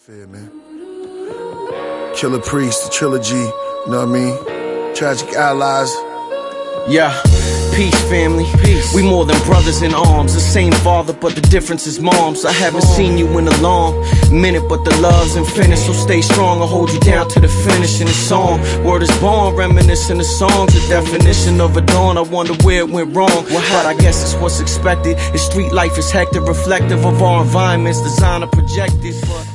Fair, man. Killer Priest, the trilogy, you know what I mean? Tragic Allies. Yeah, peace family, peace. We more than brothers in arms. The same father, but the difference is moms. I haven't seen you in a long minute, but the love's infinite. So stay strong, I'll hold you down to the finish in the song. Word is born, reminiscing the songs. The definition of a dawn, I wonder where it went wrong. But I guess it's what's expected. If street life is hectic, reflective of our environments, designed to project it.